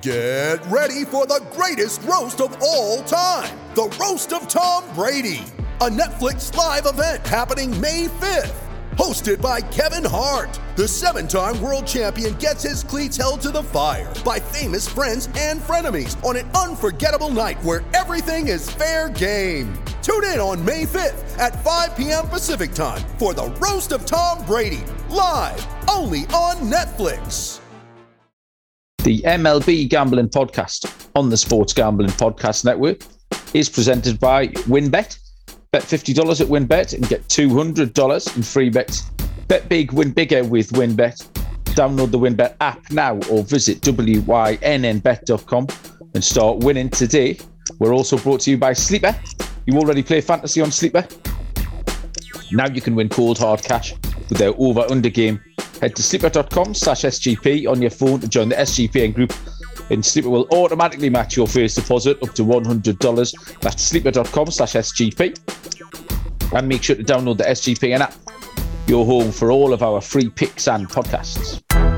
Get ready for the greatest roast of all time, the Roast of Tom Brady, a Netflix live event happening May 5th. Hosted by Kevin Hart, the 7-time world champion gets his cleats held to the fire by famous friends and frenemies on an unforgettable night where everything is fair game. Tune in on May 5th at 5 p.m. Pacific time for the Roast of Tom Brady, live only on Netflix. The MLB Gambling Podcast on the Sports Gambling Podcast Network is presented by WynnBET. Bet $50 at WynnBET and get $200 in free bets. Bet big, win bigger with WynnBET. Download the WynnBET app now or visit wynnbet.com and start winning today. We're also brought to you by Sleeper. You already play fantasy on Sleeper? Now you can win cold hard cash with their over-under game. Head to sleeper.com/SGP on your phone to join the SGPN group, and Sleeper will automatically match your first deposit up to $100. That's sleeper.com/SGP. And make sure to download the SGPN app, your home for all of our free picks and podcasts.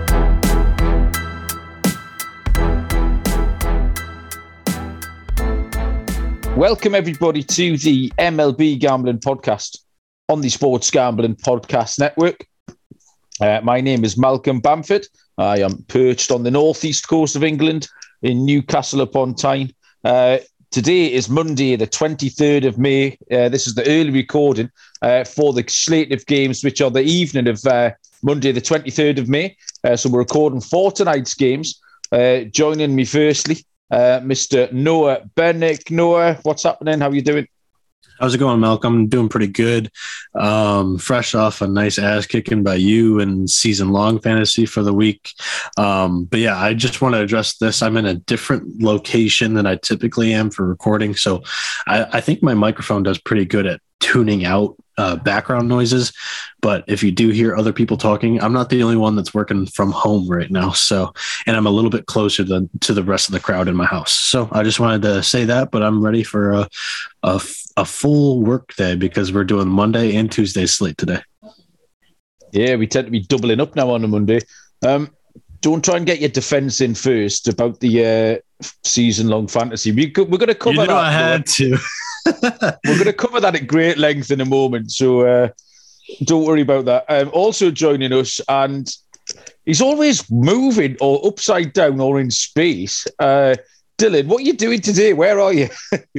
Welcome everybody to the MLB Gambling Podcast on the Sports Gambling Podcast Network. My name is Malcolm Bamford. I am perched on the northeast coast of England in Newcastle upon Tyne. Today is Monday, the 23rd of May. This is the early recording for the slate of games, which are the evening of Monday, the 23rd of May. So we're recording for tonight's games. Joining me firstly, Mr. Noah Bennick. Noah, what's happening? How are you doing? How's it going, Malcolm? I'm doing pretty good. Fresh off a nice ass kicking by you and season-long fantasy for the week. But yeah, I just want to address this. I'm in a different location than I typically am for recording. So I think my microphone does pretty good at tuning out background noises. But if you do hear other people talking, I'm not the only one that's working from home right now. So, and I'm a little bit closer to the rest of the crowd in my house. So I just wanted to say that, but I'm ready for a full work day because we're doing Monday and Tuesday slate today. Yeah, we tend to be doubling up now on a Monday. Don't try and get your defense in first about the season-long fantasy. We're going to cover that. I had to. We're going to cover that at great length in a moment, so don't worry about that. Also joining us, and he's always moving or upside down or in space. Dylan, what are you doing today? Where are you?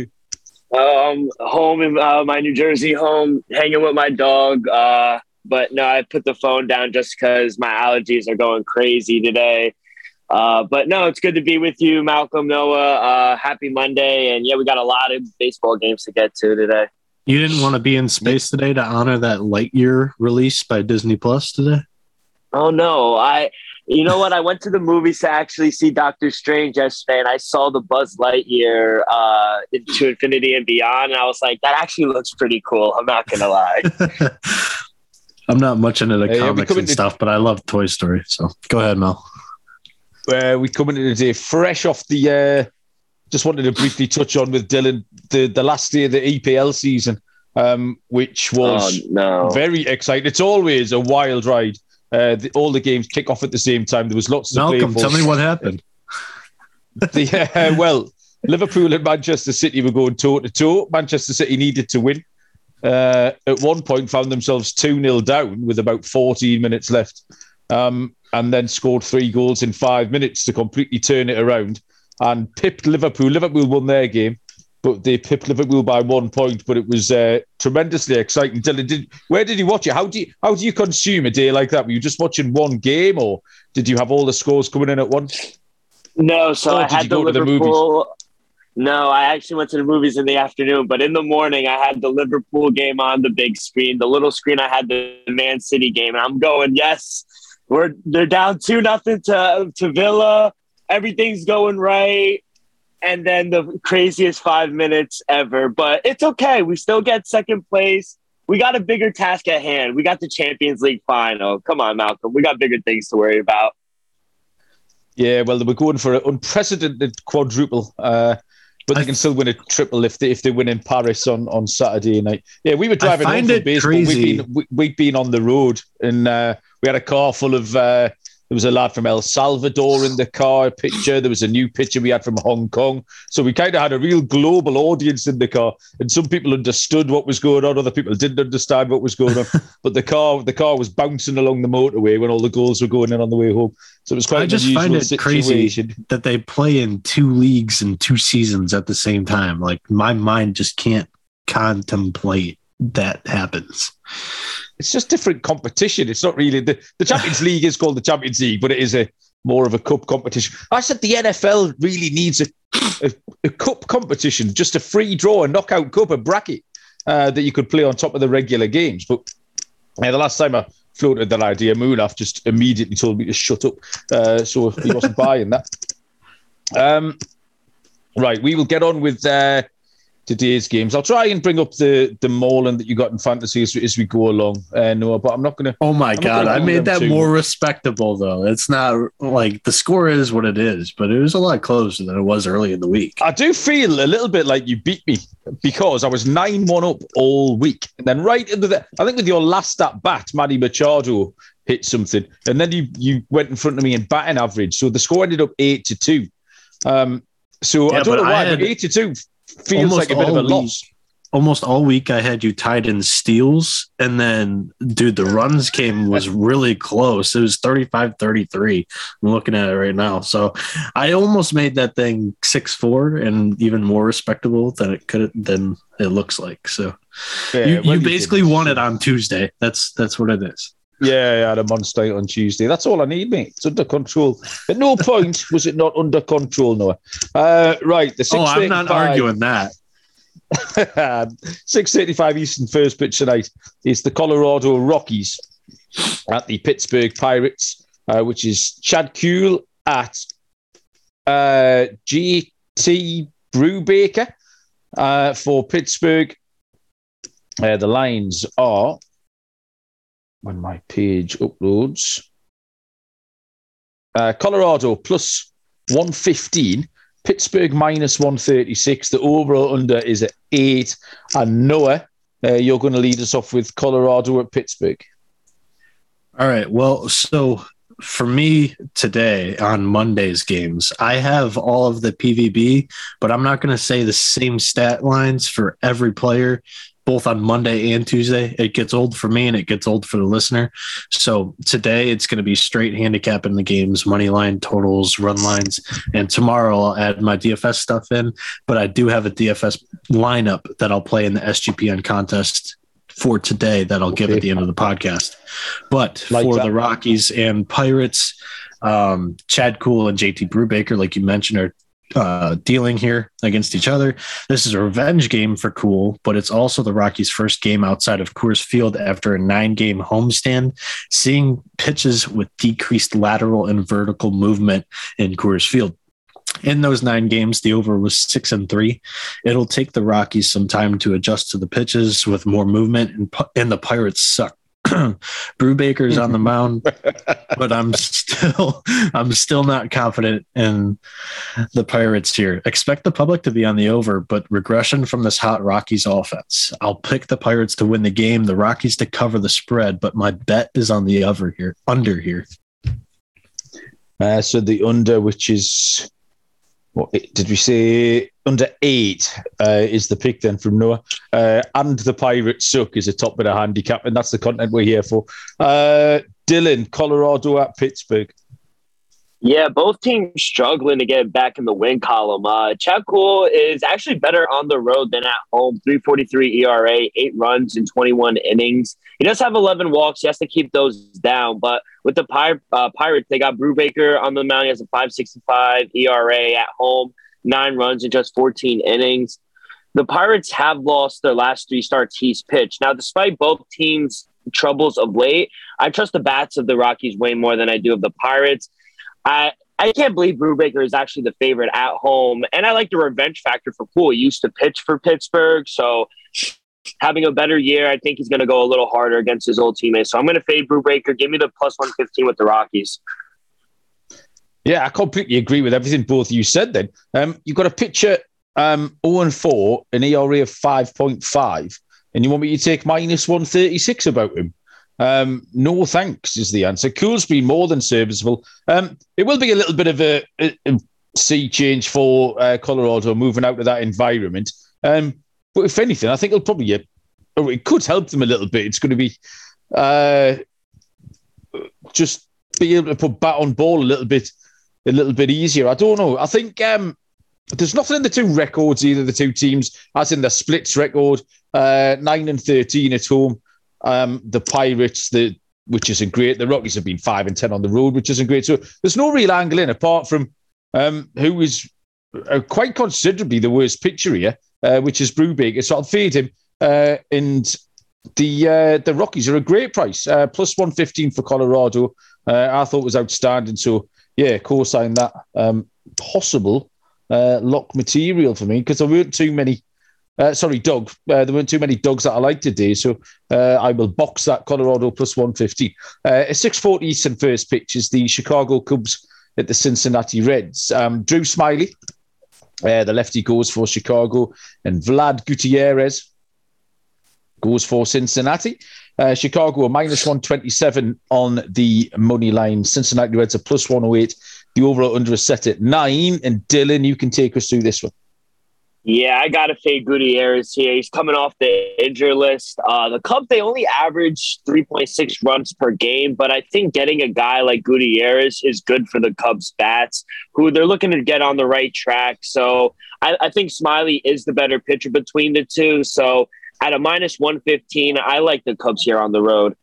Home in my New Jersey home, hanging with my dog. But no, I put the phone down just because my allergies are going crazy today. But no, it's good to be with you, Malcolm, Noah. Happy Monday. And yeah, we got a lot of baseball games to get to today. You didn't want to be in space today to honor that Lightyear release by Disney Plus today? Oh, no. You know what? I went to the movies to actually see Doctor Strange yesterday, and I saw the Buzz Lightyear into Infinity and Beyond, and I was like, that actually looks pretty cool. I'm not going to lie. I'm not much into the comics and stuff, but I love Toy Story. So go ahead, Mel. We come into today fresh off the... just wanted to briefly touch on with Dylan the last day of the EPL season, which was very exciting. It's always a wild ride. All the games kick off at the same time. There was lots to play for. Malcolm, tell me what happened. Well, Liverpool and Manchester City were going toe-to-toe. Manchester City needed to win. At one point, found themselves 2-0 down with about 14 minutes left, and then scored 3 goals in 5 minutes to completely turn it around and pipped Liverpool. Liverpool won their game, but they pipped Liverpool by 1 point. But it was tremendously exciting. Dylan, where did you watch it? How do you consume a day like that? Were you just watching one game, or did you have all the scores coming in at once? No, so I had the Liverpool. No, I actually went to the movies in the afternoon, but in the morning I had the Liverpool game on the big screen. The little screen I had the Man City game, and I'm going, yes, they're down 2-0 to Villa. Everything's going right. And then the craziest 5 minutes ever. But it's okay. We still get second place. We got a bigger task at hand. We got the Champions League final. Come on, Malcolm. We got bigger things to worry about. Yeah, well, they were going for an unprecedented quadruple. But they can still win a triple if they win in Paris on Saturday night. Yeah, we were driving home from baseball. We've been on the road, and we had a car full of There was a lad from El Salvador in the car picture. There was a new picture we had from Hong Kong. So we kind of had a real global audience in the car. And some people understood what was going on. Other people didn't understand what was going on. But the car was bouncing along the motorway when all the goals were going in on the way home. So it was quite an unusual situation. I just find it crazy that they play in 2 leagues and 2 seasons at the same time. Like, my mind just can't contemplate that happens. It's just different competition. It's not really the Champions League is called the Champions League, but it is more of a cup competition. I said the NFL really needs a cup competition, just a free draw, a knockout cup, a bracket that you could play on top of the regular games. But the last time I floated that idea, Munaf just immediately told me to shut up, so he wasn't buying that. Right, we will get on with today's games. I'll try and bring up the mauling that you got in fantasy as we go along, Noah, but I'm not going to... Oh my God, I made that more respectable, though. It's not like the score is what it is, but it was a lot closer than it was early in the week. I do feel a little bit like you beat me because I was 9-1 up all week. And then right into I think with your last at bat, Manny Machado hit something. And then you went in front of me in batting average. So the score ended up 8-2. So I don't know why, but 8-2 feels like a bit of a loss. Almost all week I had you tied in steals, and then, dude, the runs was really close. It was 35-33. I'm looking at it right now. So I almost made that thing 6-4 and even more respectable than it looks like. So yeah, you basically won it on Tuesday. That's what it is. Yeah, I had a monster on Tuesday. That's all I need, mate. It's under control. At no point was it not under control, Noah. Right, the 6:35. Oh, I'm not arguing that. 6:35 Eastern first pitch tonight is the Colorado Rockies at the Pittsburgh Pirates, which is Chad Kuhl at GT Brubaker for Pittsburgh. The lines are... when my page uploads. Colorado plus 115, Pittsburgh minus 136. The overall under is at 8. And Noah, you're going to lead us off with Colorado at Pittsburgh. All right. Well, so for me today on Monday's games, I have all of the PVB, but I'm not going to say the same stat lines for every player, both on Monday and Tuesday. It gets old for me and it gets old for the listener. So today it's going to be straight handicap in the games, money line, totals, run lines. And tomorrow I'll add my DFS stuff in, but I do have a DFS lineup that I'll play in the SGPN contest for today that I'll give at the end of the podcast. But for the Rockies and Pirates, Chad Kuhl and JT Brubaker, like you mentioned, are dealing here against each other. This is a revenge game for Kuhl, but it's also the Rockies' first game outside of Coors Field after a 9-game homestand, seeing pitches with decreased lateral and vertical movement in Coors Field. In those 9 games, the over was 6-3. It'll take the Rockies some time to adjust to the pitches with more movement, and the Pirates suck. Brubaker's on the mound, but I'm still not confident in the Pirates here. Expect the public to be on the over, but regression from this hot Rockies offense. I'll pick the Pirates to win the game, the Rockies to cover the spread, but my bet is on the under here. So the under, which is, what did we say? Under 8 is the pick then from Noah. And the Pirates suck is a top bit of handicap, and that's the content we're here for. Dylan, Colorado at Pittsburgh. Yeah, both teams struggling to get back in the win column. Chad Kuhl is actually better on the road than at home. 3.43 ERA, 8 runs in 21 innings. He does have 11 walks. He has to keep those down. But with the Pirates, they got Brubaker on the mound. He has a 5.65 ERA at home, 9 runs in just 14 innings. The Pirates have lost their last 3 starts he's pitched. Now, despite both teams' troubles of late, I trust the bats of the Rockies way more than I do of the Pirates. I can't believe Brubaker is actually the favorite at home. And I like the revenge factor for Kuhl. He used to pitch for Pittsburgh. So having a better year, I think he's going to go a little harder against his old teammates. So I'm going to fade Brubaker. Give me the plus 115 with the Rockies. Yeah, I completely agree with everything both of you said then. You've got a pitcher 0-4, an ERA of 5.5, and you want me to take minus 136 about him? No thanks is the answer. Cool's been more than serviceable. It will be a little bit of a sea change for Colorado moving out of that environment. But if anything, I think it'll probably it could help them a little bit. It's going to be just be able to put bat on ball a little bit easier. I don't know. I think there's nothing in the two records, either the two teams, as in the splits record, 9-13 at home. The Pirates, which isn't great. The Rockies have been 5-10 on the road, which isn't great. So there's no real angle in, apart from who is quite considerably the worst pitcher here, which is Brubaker. So I'll fade him. And the Rockies are a great price, plus 115 for Colorado. I thought was outstanding. So yeah, co-sign that. Possible lock material for me, because there weren't too many. Doug. There weren't too many Dougs that I liked today, so I will box that Colorado plus 150. A 6:40 Eastern first pitch is the Chicago Cubs at the Cincinnati Reds. Drew Smyly, the lefty, goes for Chicago, and Vlad Gutierrez goes for Cincinnati. Chicago are minus 127 on the money line. Cincinnati Reds are plus 108. The overall under is set at 9. And Dylan, you can take us through this one. Yeah, I got to fade Gutierrez here. He's coming off the injury list. The Cubs, they only average 3.6 runs per game, but I think getting a guy like Gutierrez is good for the Cubs bats, who they're looking to get on the right track. So I think Smyly is the better pitcher between the two. So at a minus 115, I like the Cubs here on the road.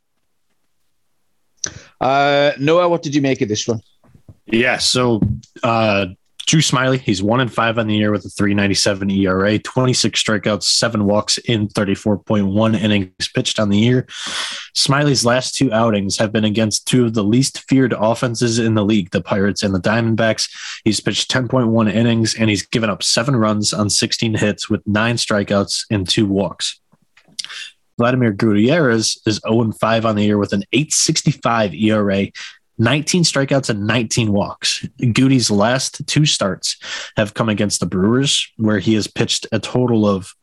Noah, what did you make of this one? Yeah, so Drew Smyly, he's 1-5 on the year with a 3.97 ERA, 26 strikeouts, 7 walks in 34.1 innings pitched on the year. Smyly's last 2 outings have been against 2 of the least feared offenses in the league, the Pirates and the Diamondbacks. He's pitched 10.1 innings, and he's given up 7 runs on 16 hits with 9 strikeouts and 2 walks. Vladimir Gutierrez is 0-5 on the year with an 8.65 ERA, 19 strikeouts and 19 walks. Goody's last 2 starts have come against the Brewers, where he has pitched to a total of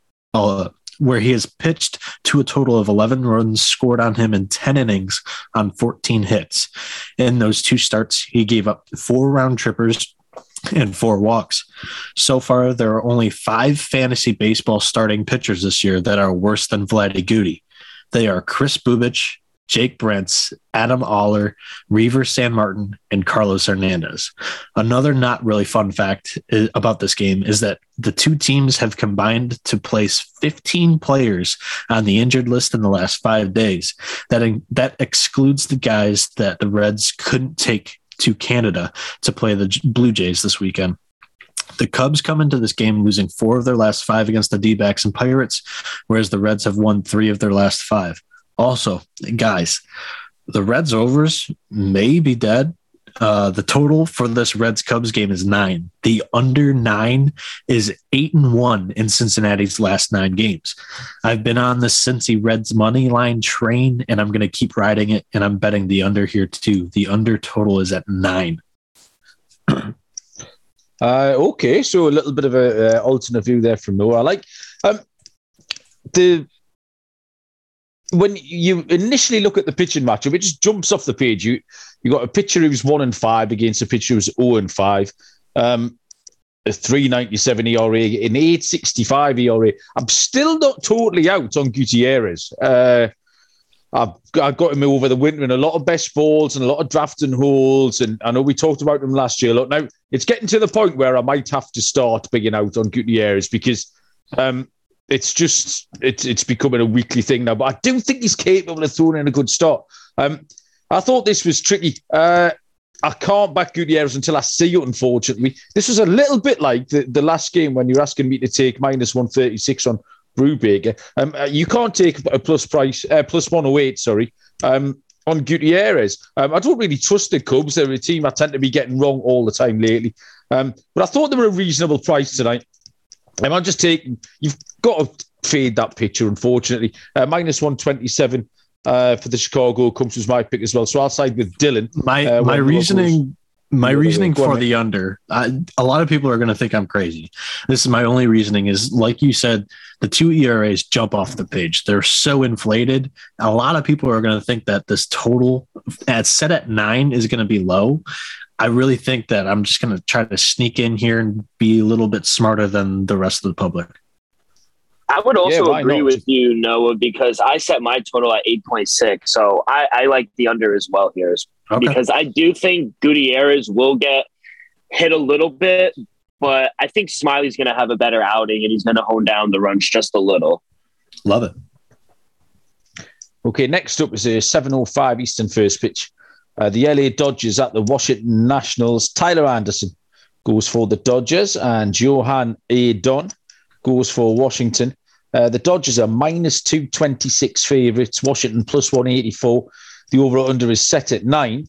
11 runs scored on him in 10 innings on 14 hits. In those 2 starts, he gave up 4 round trippers and 4 walks. So far, there are only 5 fantasy baseball starting pitchers this year that are worse than Vladdy Goody. They are Chris Bubich, Jake Brentz, Adam Oller, Reaver San Martin, and Carlos Hernandez. Another not really fun fact about this game is that the 2 teams have combined to place 15 players on the injured list in the last 5 days. That excludes the guys that the Reds couldn't take to Canada to play the Blue Jays this weekend. The Cubs come into this game losing 4 of their last 5 against the D-backs and Pirates, whereas the Reds have won 3 of their last 5. Also, guys, the Reds overs may be dead. The total for this Reds-Cubs game is 9. The under 9 is 8-1 in Cincinnati's last 9 games. I've been on the Cincy Reds money line train, and I'm going to keep riding it, and I'm betting the under here too. The under total is at 9. Okay, so a little bit of a alternate view there from Noah. I like when you initially look at the pitching matchup, it just jumps off the page. You got a pitcher who's 1-5 against a pitcher who's 0-5, a 3.97 ERA, an 8.65 ERA. I'm still not totally out on Gutierrez. I've got him over the winter in a lot of best balls and a lot of drafting holes, and I know we talked about him last year. Look, now it's getting to the point where I might have to start bigging out on Gutierrez because it's becoming a weekly thing now. But I do think he's capable of throwing in a good start. I thought this was tricky. I can't back Gutierrez until I see it, unfortunately. This was a little bit like the last game when you're asking me to take minus 136 on Brubaker. You can't take a plus 108, on Gutierrez. I don't really trust the Cubs. They're a team I tend to be getting wrong all the time lately. But I thought they were a reasonable price tonight. I'm just taking, you've got to fade that pitcher, unfortunately. Minus 127 for the Chicago Cubs was my pick as well. So I'll side with Dylan. My reasoning My reasoning for the under, a lot of people are going to think I'm crazy. This is my only reasoning is, like you said, the two ERAs jump off the page. They're so inflated. A lot of people are going to think that this total set at 9 is going to be low. I really think that I'm just going to try to sneak in here and be a little bit smarter than the rest of the public. I would also agree with you, Noah, because I set my total at 8.6. So I like the under as well here. Okay. Because I do think Gutierrez will get hit a little bit, but I think Smiley's going to have a better outing and he's going to hone down the runs just a little. Love it. Okay, next up is a 7:05 Eastern first pitch. The LA Dodgers at the Washington Nationals. Tyler Anderson goes for the Dodgers and Johan Adon goes for Washington. The Dodgers are minus 226 favourites. Washington plus 184. The over-under is set at 9.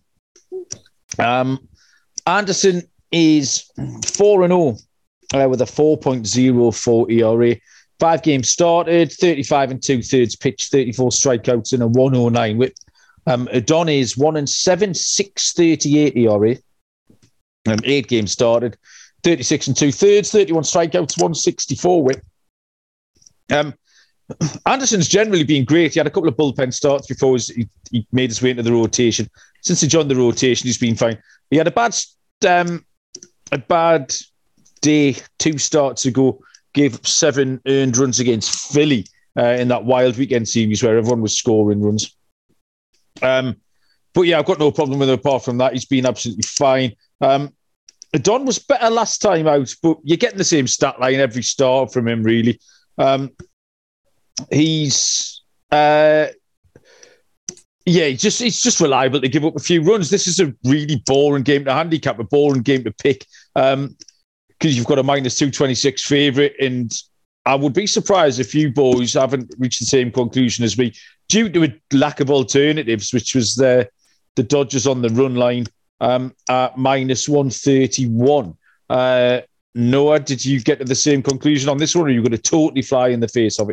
Anderson is 4-0 with a 4.04 ERA. 5 games started, 35 2/3 pitched, 34 strikeouts and a 109 whip. Adon is 1-7, 6.38 ERA. 8 games started, 36 2/3, 31 strikeouts, 164 whip. Anderson's generally been great. He had a couple of bullpen starts before he made his way into the rotation. Since he joined the rotation, he's been fine. He had a bad day 2 starts ago. Gave up 7 earned runs against Philly in that wild weekend series where everyone was scoring runs. But yeah, I've got no problem with him apart from that. He's been absolutely fine. Adon was better last time out, but you're getting the same stat line every start from him, really. He's just reliable to give up a few runs. This is a really boring game to handicap, a boring game to pick, because you've got a minus 226 favourite, and I would be surprised if you boys haven't reached the same conclusion as me due to a lack of alternatives, which was the Dodgers on the run line at minus 131. Noah, did you get to the same conclusion on this one, or are you going to totally fly in the face of it?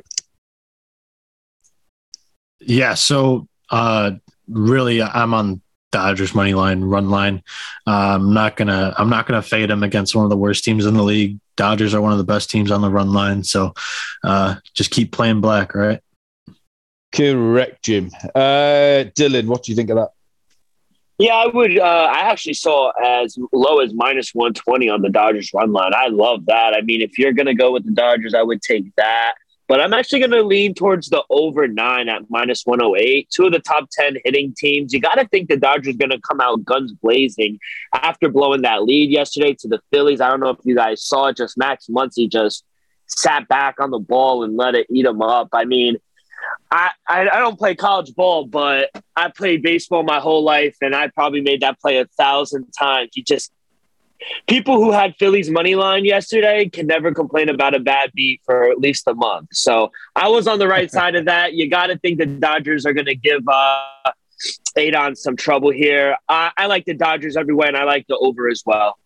Yeah, so really, I'm on Dodgers money line, run line. I'm not gonna fade them against one of the worst teams in the league. Dodgers are one of the best teams on the run line, so just keep playing black, right? Correct, Jim. Dylan, what do you think of that? Yeah, I would. I actually saw as low as minus 120 on the Dodgers run line. I love that. I mean, if you're going to go with the Dodgers, I would take that. But I'm actually going to lean towards the over 9 at minus 108. 2 of the top 10 hitting teams. You got to think the Dodgers are going to come out guns blazing after blowing that lead yesterday to the Phillies. I don't know if you guys saw it. Just Max Muncy just sat back on the ball and let it eat him up. I mean, I don't play college ball, but I played baseball my whole life, and I probably made that play 1,000 times. People who had Phillies money line yesterday can never complain about a bad beat for at least a month. So I was on the right side of that. You got to think the Dodgers are going to give Adon some trouble here. I like the Dodgers everywhere, and I like the over as well.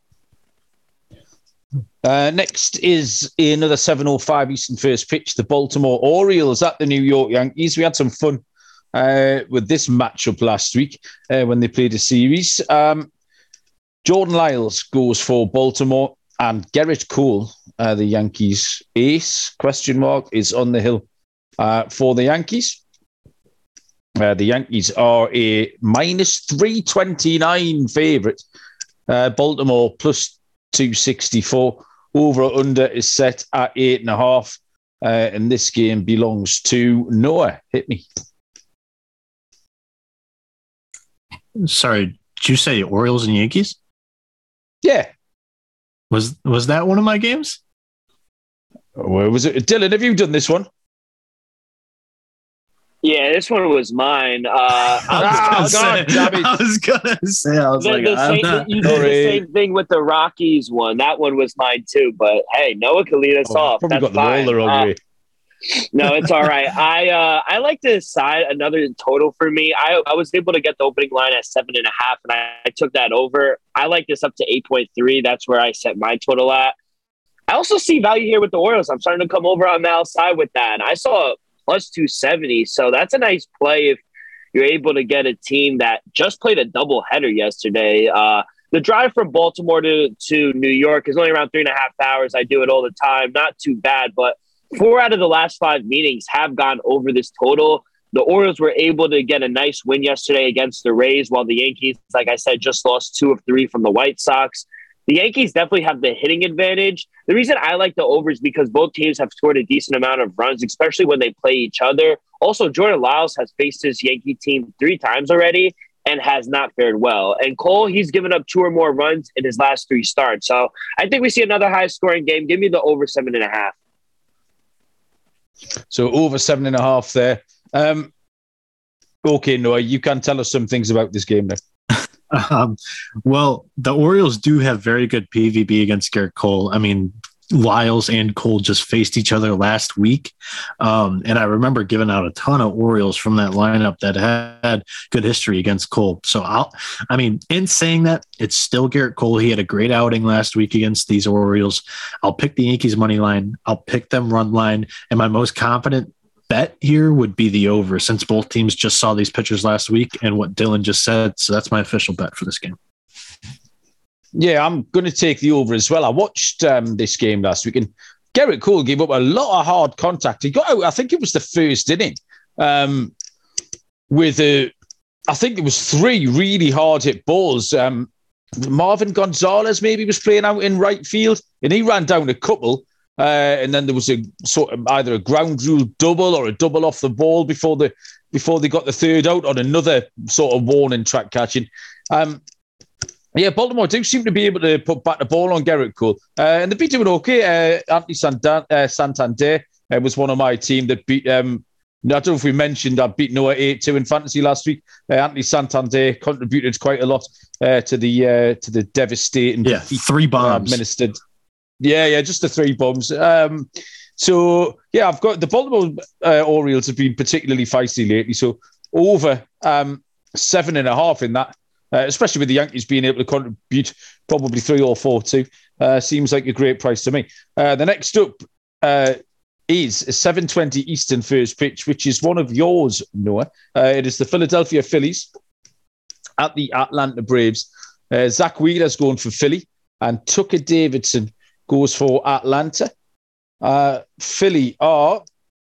Next is another 7:05 Eastern first pitch. The Baltimore Orioles at the New York Yankees. We had some fun with this matchup last week when they played a series. Jordan Lyles goes for Baltimore, and Gerrit Cole, the Yankees ace, is on the hill for the Yankees. The Yankees are a minus 329 favourite. Baltimore plus 264. Over or under is set at 8.5. And this game belongs to Noah. Hit me. Sorry, did you say Orioles and Yankees? Yeah. Was that one of my games? Where was it? Dylan, have you done this one? Yeah, this one was mine. I was gonna say. You did the same thing with the Rockies one. That one was mine too. But hey, Noah can lead us off. Probably That's got the roller on you. No, it's all right. I like to decide another total for me. I was able to get the opening line at 7.5, and I took that over. I like this up to 8.3. That's where I set my total at. I also see value here with the Orioles. I'm starting to come over on Mal's side with that. And I saw plus 270. So that's a nice play if you're able to get a team that just played a doubleheader yesterday. The drive from Baltimore to New York is only around 3.5 hours. I do it all the time. Not too bad, but 4 out of the last 5 meetings have gone over this total. The Orioles were able to get a nice win yesterday against the Rays, while the Yankees, like I said, just lost 2 of 3 from the White Sox. The Yankees definitely have the hitting advantage. The reason I like the over is because both teams have scored a decent amount of runs, especially when they play each other. Also, Jordan Lyles has faced his Yankee team 3 times already and has not fared well. And Cole, he's given up 2 or more runs in his last 3 starts. So I think we see another high-scoring game. Give me the over 7.5. So over 7.5 there. Okay, Noah, you can tell us some things about this game now. Well, the Orioles do have very good PVB against Garrett Cole. I mean, Lyles and Cole just faced each other last week. And I remember giving out a ton of Orioles from that lineup that had good history against Cole. So in saying that, it's still Garrett Cole. He had a great outing last week against these Orioles. I'll pick the Yankees money line. I'll pick them run line. And my most confident bet here would be the over, since both teams just saw these pitchers last week and what Dylan just said. So that's my official bet for this game. Yeah, I'm going to take the over as well. I watched this game last week, and Garrett Cole gave up a lot of hard contact. He got out, I think it was the first inning, with I think there was 3 really hard hit balls. Marvin Gonzalez maybe was playing out in right field, and he ran down a couple. And then there was a sort of either a ground rule double or a double off the ball before they got the third out on another sort of warning track catching. Baltimore do seem to be able to put back the ball on Garrett Cole, and they've been doing okay. Anthony Santander was one of my team that beat. I don't know if we mentioned I beat Noah 8-2 in fantasy last week. Anthony Santander contributed quite a lot to the devastating 3 bombs administered. Yeah, just the 3 bombs. I've got the Baltimore Orioles have been particularly feisty lately. So over 7.5 in that, especially with the Yankees being able to contribute probably 3 or 4 too, seems like a great price to me. The next up is a 7:20 Eastern first pitch, which is one of yours, Noah. It is the Philadelphia Phillies at the Atlanta Braves. Zach Wheeler's going for Philly, and Tucker Davidson goes for Atlanta. Philly are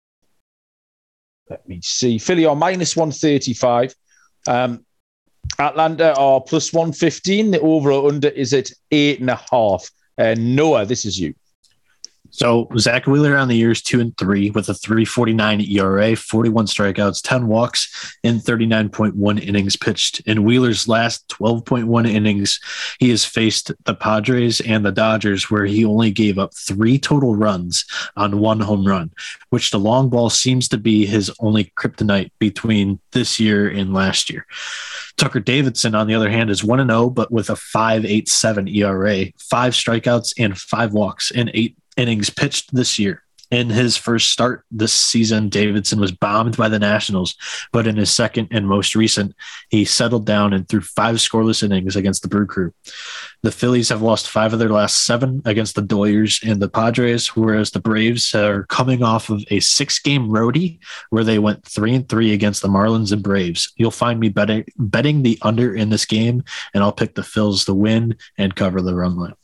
minus 135. Atlanta are plus 115. The over or under is at 8.5. Noah, this is you. So Zach Wheeler on the year is 2-3 with a 3.49 ERA, 41 strikeouts, 10 walks, and 39.1 innings pitched. In Wheeler's last 12.1 innings, he has faced the Padres and the Dodgers, where he only gave up 3 total runs on 1 home run, which the long ball seems to be his only kryptonite between this year and last year. Tucker Davidson, on the other hand, is 1-0, but with a 5.87 ERA, 5 strikeouts, and 5 walks in 8 innings pitched this year. In his first start this season, Davidson was bombed by the Nationals, but in his second and most recent, he settled down and threw 5 scoreless innings against the Brew Crew. The Phillies have lost 5 of their last 7 against the Doyers and the Padres, whereas the Braves are coming off of a 6-game roadie where they went 3-3 against the Marlins and Braves. You'll find me betting the under in this game, and I'll pick the Phils to win and cover the run line.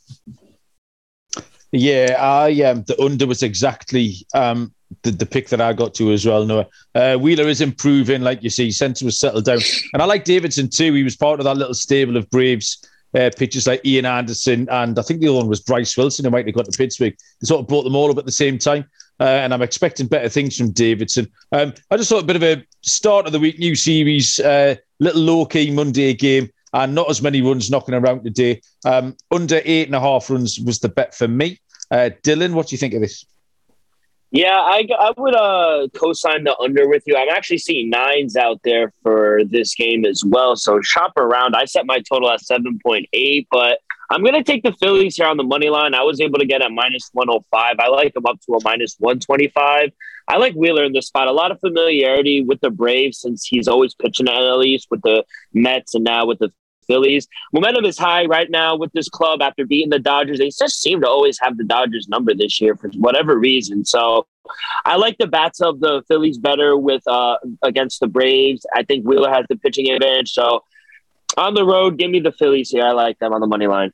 Yeah, the under was exactly the pick that I got to as well, Noah. Wheeler is improving, like you see. Sensor was settled down. And I like Davidson too. He was part of that little stable of Braves pitchers like Ian Anderson, and I think the other one was Bryce Wilson, who might have got to Pittsburgh. They sort of brought them all up at the same time. And I'm expecting better things from Davidson. I just thought a bit of a start of the week, new series, little low-key Monday game. And not as many runs knocking around today. Under 8.5 runs was the bet for me. Dylan, what do you think of this? Yeah, I would co-sign the under with you. I'm actually seeing 9s out there for this game as well. So shop around. I set my total at 7.8, but I'm going to take the Phillies here on the money line. I was able to get at minus 105. I like them up to a minus 125. I like Wheeler in this spot. A lot of familiarity with the Braves since he's always pitching at least with the Mets and now with the Phillies. Momentum is high right now with this club after beating the Dodgers. They just seem to always have the Dodgers number this year for whatever reason. So I like the bats of the Phillies better with against the Braves. I think Wheeler has the pitching advantage. So On the road, give me the Phillies here. I like them on the money line.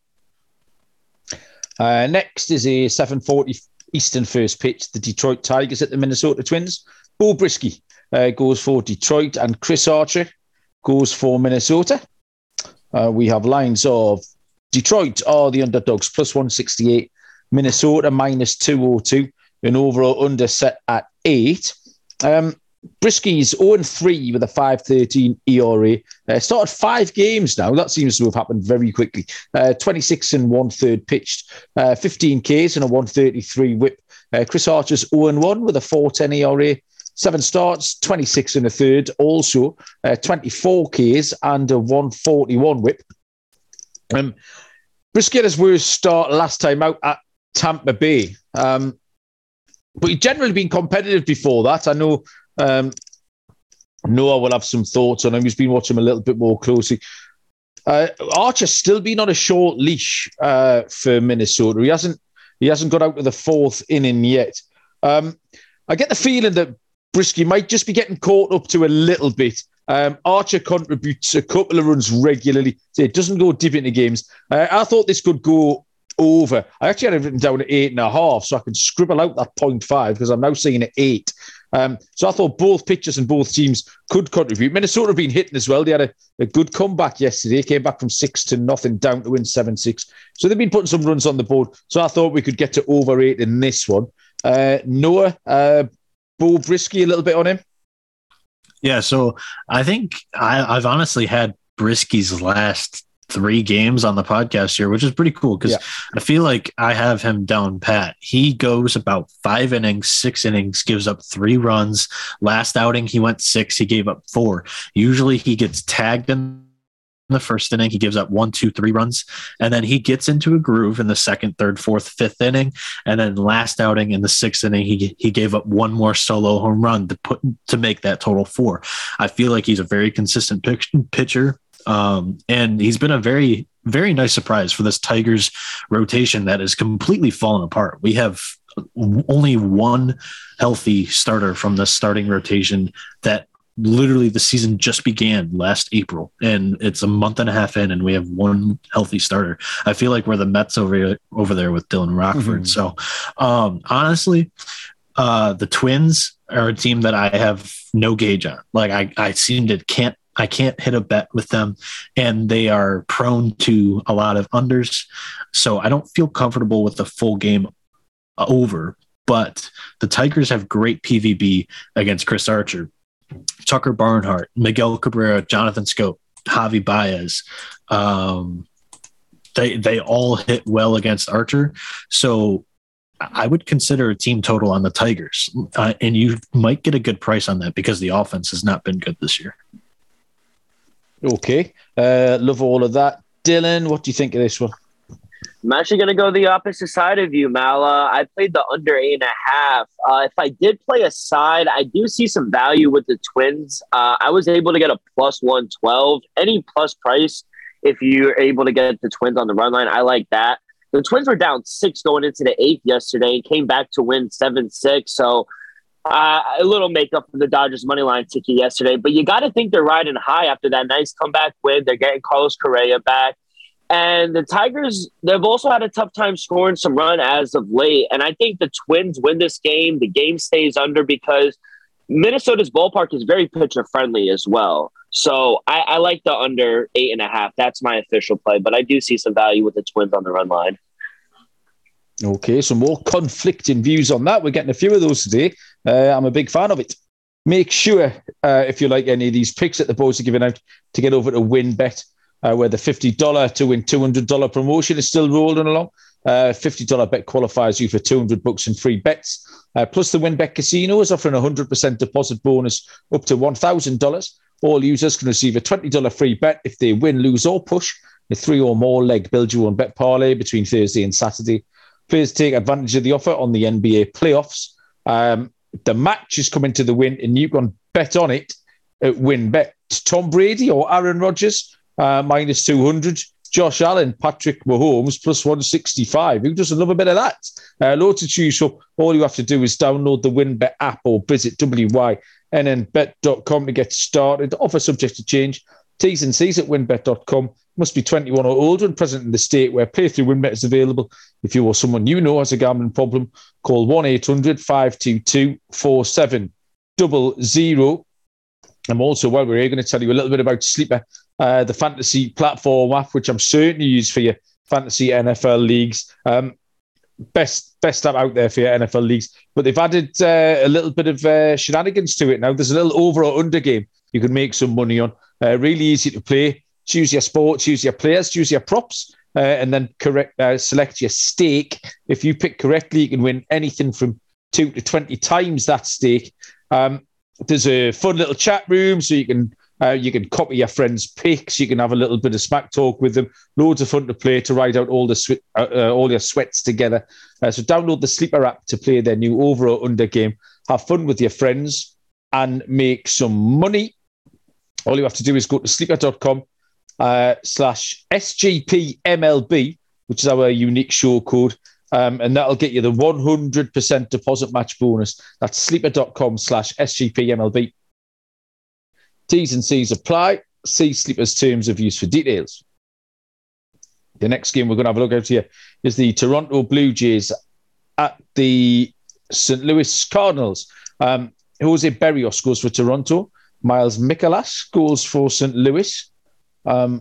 Next is a 7:40 Eastern first pitch. The Detroit Tigers at the Minnesota Twins. Beau Brieske goes for Detroit, and Chris Archer goes for Minnesota. We have lines of Detroit are the underdogs, plus 168. Minnesota, minus 202. An overall under set at 8. Briske's 0-3 with a 5.13 ERA. Started 5 games now. That seems to have happened very quickly. 26 and 1/3 pitched. 15 Ks and a 133 whip. Chris Archer's 0-1 with a 4.10 ERA. 7 starts, 26 and a third. Also, 24 Ks and a 141 whip. Brieske had his worst start last time out at Tampa Bay. But he'd generally been competitive before that. I know Noah will have some thoughts on him. He's been watching him a little bit more closely. Archer's still been on a short leash for Minnesota. He hasn't got out to the 4th inning yet. I get the feeling that Brieske might just be getting caught up to a little bit. Archer contributes a couple of runs regularly. So it doesn't go deep into games. I thought this could go over. I actually had it written down at 8.5, so I can scribble out that 0.5 because I'm now seeing it 8. So I thought both pitchers and both teams could contribute. Minnesota have been hitting as well. They had a good comeback yesterday. Came back from 6-0 down to win 7-6. So they've been putting some runs on the board. So I thought we could get to over 8 in this one. Noah, Beau Brieske, a little bit on him? Yeah, so I think I've honestly had Briske's last 3 games on the podcast here, which is pretty cool because I feel like I have him down pat. He goes about 5 innings, 6 innings, gives up 3 runs. Last outing, he went 6. He gave up 4. Usually he gets tagged in the first inning. He gives up 1, 2, 3 runs. And then he gets into a groove in the 2nd, 3rd, 4th, 5th inning. And then last outing in the 6th inning, he gave up 1 more solo home run to make that total 4. I feel like he's a very consistent pitcher. And he's been a very, very nice surprise for this Tigers rotation that has completely fallen apart. We have only 1 healthy starter from the starting rotation that literally the season just began last April, and it's a month and a half in, and we have 1 healthy starter. I feel like we're the Mets over there with Dylan Rockford. Mm-hmm. So honestly, the Twins are a team that I have no gauge on. Like I can't hit a bet with them, and they are prone to a lot of unders. So I don't feel comfortable with the full game over, but the Tigers have great PVB against Chris Archer, Tucker Barnhart, Miguel Cabrera, Jonathan Scope, Javi Baez. They all hit well against Archer. So I would consider a team total on the Tigers, and you might get a good price on that because the offense has not been good this year. Okay. Love all of that. Dylan, what do you think of this one? I'm actually going to go the opposite side of you, Mala. I played the under 8.5. If I did play a side, I do see some value with the Twins. I was able to get a plus 112. Any plus price, if you're able to get the Twins on the run line, I like that. The Twins were down 6 going into the 8th yesterday and came back to win 7-6. So a little makeup for the Dodgers money line ticket yesterday, but you got to think they're riding high after that nice comeback win. They're getting Carlos Correa back, and the Tigers, they've also had a tough time scoring some run as of late. And I think the Twins win this game. The game stays under because Minnesota's ballpark is very pitcher friendly as well. So I like the under 8.5. That's my official play, but I do see some value with the Twins on the run line. Okay, some more conflicting views on that. We're getting a few of those today. I'm a big fan of it. Make sure, if you like any of these picks that the boys are giving out, to get over to WinBet, where the $50 to win $200 promotion is still rolling along. $50 bet qualifies you for $200 in free bets. Plus, the WinBet Casino is offering a 100% deposit bonus up to $1,000. All users can receive a $20 free bet if they win, lose, or push a 3 or more leg build your own bet parlay between Thursday and Saturday. Players take advantage of the offer on the NBA playoffs. The match is coming to the win, and you can bet on it at WinBet. Tom Brady or Aaron Rodgers, minus 200. Josh Allen, Patrick Mahomes, plus 165. Who doesn't love a bit of that? Loads to choose from. All you have to do is download the WinBet app or visit wynnbet.com to get started. Offer subject to change. T's and C's at winbet.com. Must be 21 or older and present in the state where play through WinBet is available. If you or someone you know has a gambling problem, call 1-800-522-4700. I'm also, while we're here, going to tell you a little bit about Sleeper, the fantasy platform app, which I'm certain you use for your fantasy NFL leagues. Best app out there for your NFL leagues. But they've added a little bit of shenanigans to it now. There's a little over or under game you can make some money on. Really easy to play. Choose your sport, choose your players, choose your props, and then select your stake. If you pick correctly, you can win anything from 2 to 20 times that stake. There's a fun little chat room, so you can copy your friends' picks. You can have a little bit of smack talk with them. Loads of fun to play to ride out all your sweats together. So download the Sleeper app to play their new over or under game. Have fun with your friends and make some money. All you have to do is go to sleeper.com/SGPMLB, which is our unique show code. And that'll get you the 100% deposit match bonus. That's sleeper.com/SGPMLB. T's and C's apply. See Sleeper's terms of use for details. The next game we're going to have a look at here is the Toronto Blue Jays at the St. Louis Cardinals. Jose Berrios goes for Toronto. Miles Mikolas goes for St. Louis. The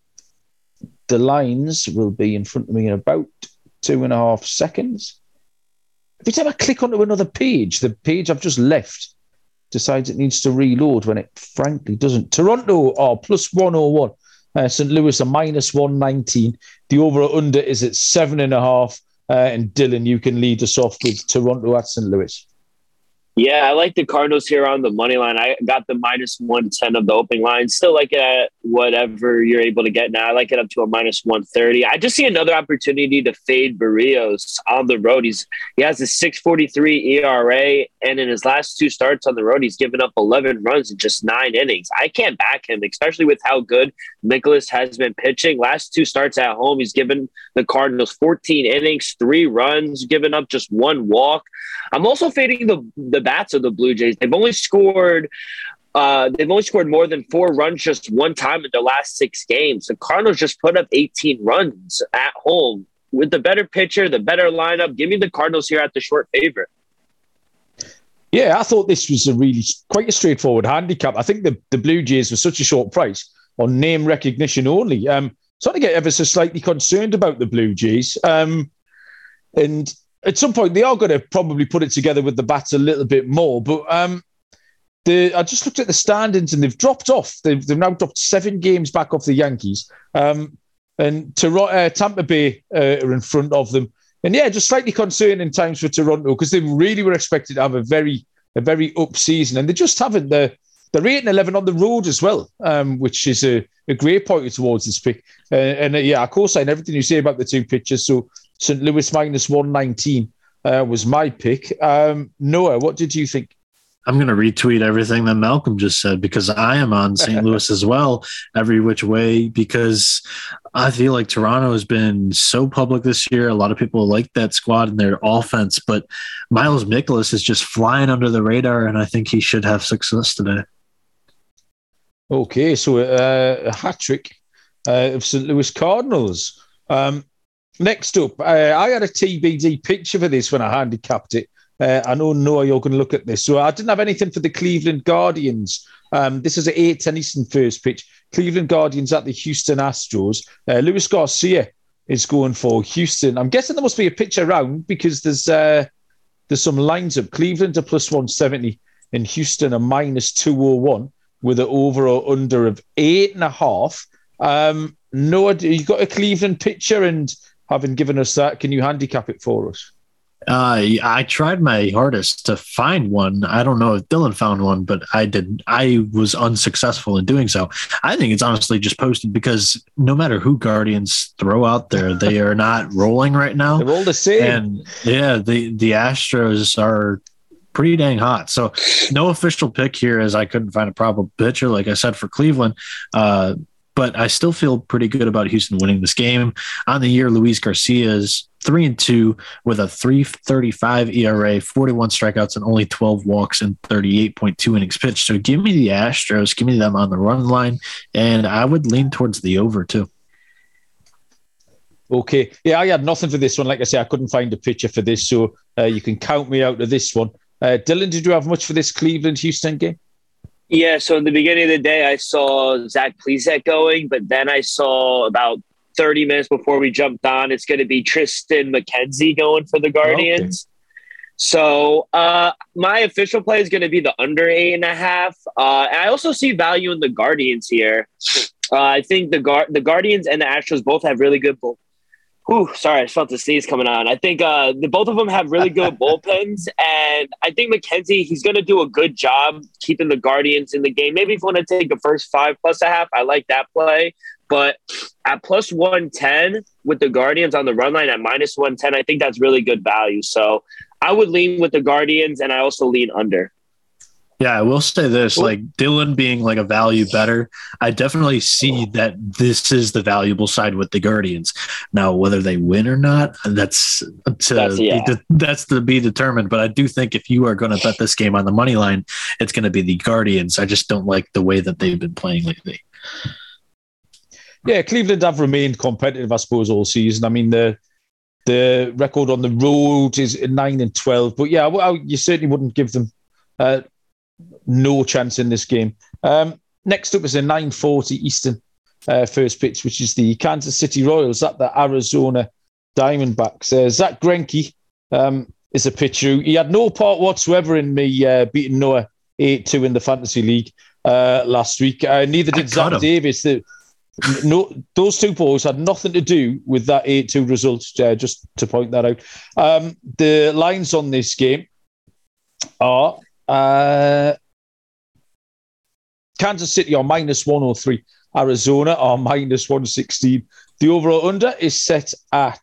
lines will be in front of me in about 2.5 seconds. Every time I click onto another page, the page I've just left decides it needs to reload when it frankly doesn't. Toronto are plus 101. St. Louis are minus 119. The over or under is at 7.5. And Dylan, you can lead us off with Toronto at St. Louis. Yeah, I like the Cardinals here on the money line. I got the minus 110 of the opening line. Still like it at whatever you're able to get now. I like it up to a minus 130. I just see another opportunity to fade Berrios on the road. He has a 6.43 ERA, and in his last 2 starts on the road, he's given up 11 runs in just 9 innings. I can't back him, especially with how good Mikolas has been pitching. Last 2 starts at home, he's given the Cardinals 14 innings, 3 runs, given up just 1 walk. I'm also fading the bats of the Blue Jays. They've only scored more than 4 runs just 1 time in their last 6 games. The Cardinals just put up 18 runs at home. With the better pitcher, the better lineup, give me the Cardinals here at the short favorite. Yeah, I thought this was quite a straightforward handicap. I think the Blue Jays were such a short price on name recognition only. So I get ever so slightly concerned about the Blue Jays. And at some point, they are going to probably put it together with the bats a little bit more. But I just looked at the standings and they've dropped off. They've now dropped 7 games back off the Yankees. And Tampa Bay are in front of them. And yeah, just slightly concerning times for Toronto because they really were expected to have a very up season. And they just haven't. They're 8-11 on the road as well, which is a great pointer towards this pick. I co-sign everything you say about the 2 pitchers. So St. Louis minus 119 was my pick. Noah, what did you think? I'm going to retweet everything that Malcolm just said because I am on St. Louis as well, every which way, because I feel like Toronto has been so public this year. A lot of people like that squad and their offense, but Miles Mikolas is just flying under the radar, and I think he should have success today. Okay, so a hat trick of St. Louis Cardinals. Next up, I had a TBD picture for this when I handicapped it. I know, Noah, you're going to look at this. So I didn't have anything for the Cleveland Guardians. This is at 8:10 Eastern first pitch. Cleveland Guardians at the Houston Astros. Luis Garcia is going for Houston. I'm guessing there must be a pitch around because there's some lines up. Cleveland are plus 170 and Houston are minus 201 with an over or under of 8.5. Noah, you got a Cleveland pitcher, and having given us that, can you handicap it for us? I tried my hardest to find one. I don't know if Dylan found one, but I didn't. I was unsuccessful in doing so. I think it's honestly just posted because no matter who Guardians throw out there, they are not rolling right now. They're all the same. And yeah, the Astros are pretty dang hot. So no official pick here as I couldn't find a proper pitcher, like I said, for Cleveland. But I still feel pretty good about Houston winning this game. On the year, Luis Garcia is 3-2 with a 3.35 ERA, 41 strikeouts, and only 12 walks and 38.2 innings pitched. So give me the Astros, give me them on the run line, and I would lean towards the over too. Okay. Yeah, I had nothing for this one. Like I say, I couldn't find a picture for this, so you can count me out of this one. Dylan, did you have much for this Cleveland-Houston game? Yeah, so in the beginning of the day, I saw Zach Plesac going, but then I saw about 30 minutes before we jumped on, it's going to be Tristan McKenzie going for the Guardians. Okay. So my official play is going to be the under 8.5. I also see value in the Guardians here. I think the Guardians and the Astros both have really good sorry, I felt the sneeze coming on. I think both of them have really good bullpens, and I think McKenzie, he's going to do a good job keeping the Guardians in the game. Maybe if you want to take the first 5 plus a half, I like that play. But at plus 110 with the Guardians on the run line at minus 110, I think that's really good value. So I would lean with the Guardians, and I also lean under. Yeah, I will say this, like Dylan being like a value better, I definitely see that this is the valuable side with the Guardians. Now, whether they win or not, that's to be determined. But I do think if you are going to bet this game on the money line, it's going to be the Guardians. I just don't like the way that they've been playing lately. Yeah, Cleveland have remained competitive, I suppose, all season. I mean, the record on the road is 9-12, but yeah, you certainly wouldn't give them no chance in this game. Next up is a 9:40 Eastern first pitch, which is the Kansas City Royals at the Arizona Diamondbacks. Zach Greinke is a pitcher. He had no part whatsoever in me beating Noah 8-2 in the Fantasy League last week. Neither did Zach Davis. No, those two boys had nothing to do with that 8-2 result, just to point that out. The lines on this game are Kansas City are minus 103, Arizona are minus 116. The overall under is set at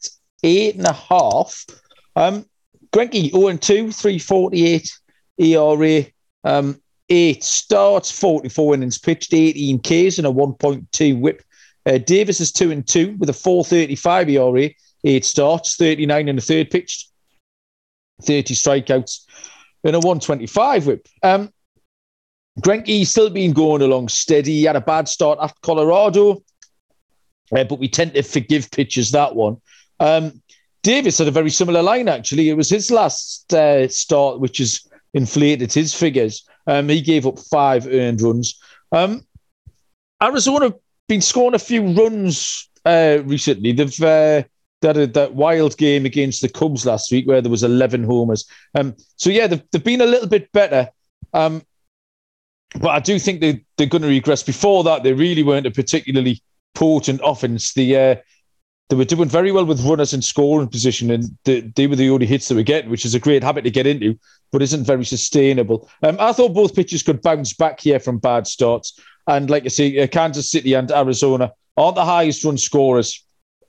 8.5. Greinke 0-2, 3.48 ERA. 8 starts, 44 innings pitched, 18 Ks and a 1.2 whip. Davis is 2-2 with a 4.35 ERA, 8 starts, 39 in the third pitched, 30 strikeouts and a 1.25 whip. Greinke still been going along steady. He had a bad start at Colorado, but we tend to forgive pitchers that one. Davis had a very similar line, actually. It was his last start, which has inflated his figures. He gave up 5 earned runs. Arizona been scoring a few runs recently. They've had that wild game against the Cubs last week where there was 11 homers. So, yeah, they've been a little bit better. But I do think they're going to regress. Before that, they really weren't a particularly potent offense. They were doing very well with runners in scoring position, and they were the only hits they were getting, which is a great habit to get into, but isn't very sustainable. I thought both pitchers could bounce back here from bad starts. And like I say, Kansas City and Arizona aren't the highest run scorers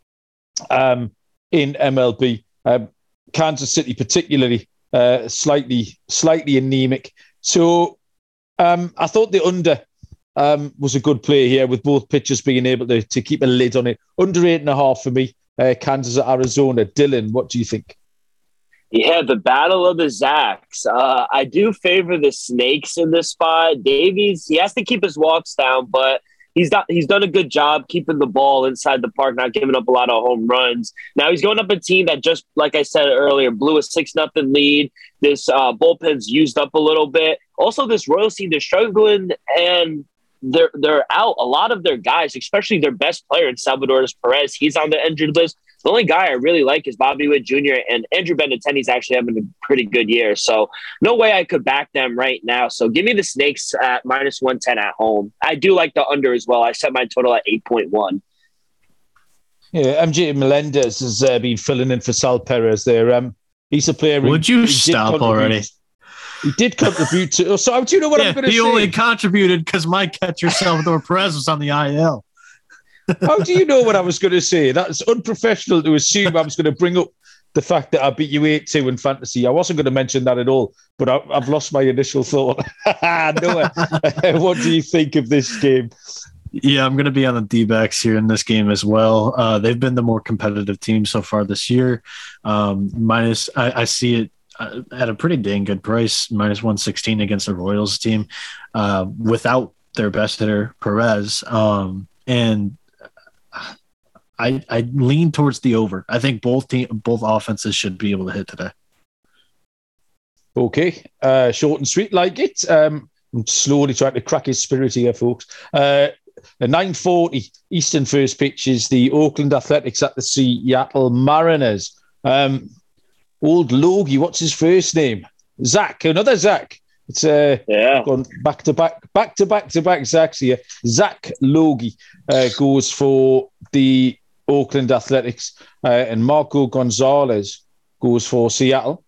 in MLB. Kansas City particularly slightly anemic. So I thought the under was a good play here with both pitchers being able to keep a lid on it. Under 8.5 for me, Kansas at Arizona. Dylan, what do you think? Yeah, the battle of the Zacks. I do favor the Snakes in this spot. Davies, he has to keep his walks down, but he's done a good job keeping the ball inside the park, not giving up a lot of home runs. Now he's going up a team that just, like I said earlier, blew a 6-0 lead. This bullpen's used up a little bit. Also, this Royals team, they're struggling, and they're out a lot of their guys, especially their best player in Salvador Perez. He's on the injured list. The only guy I really like is Bobby Witt Jr. and Andrew Benintendi's actually having a pretty good year. So no way I could back them right now. So give me the Snakes at minus 110 at home. I do like the under as well. I set my total at 8.1. Yeah, MJ Melendez has been filling in for Sal Perez there. He's a player. Would you stop already? He did contribute to. So do you know what I'm going to say? He only contributed because my catcher Salvador Perez was on the IL. How do you know what I was going to say? That's unprofessional to assume I was going to bring up the fact that I beat you 8-2 in fantasy. I wasn't going to mention that at all, but I've lost my initial thought. Noah, what do you think of this game? Yeah, I'm going to be on the D-backs here in this game as well. They've been the more competitive team so far this year. I see it at a pretty dang good price, minus 116 against the Royals team without their best hitter, Perez. And I lean towards the over. I think both offenses should be able to hit today. Okay, short and sweet, like it. I'm slowly trying to crack his spirit here, folks. The 9:40 Eastern first pitch is the Oakland Athletics at the Seattle Mariners. Old Logie, what's his first name? Zach, another Zach. It's gone back to back Zachs here. Zach Logie goes for the Oakland Athletics, and Marco Gonzalez goes for Seattle.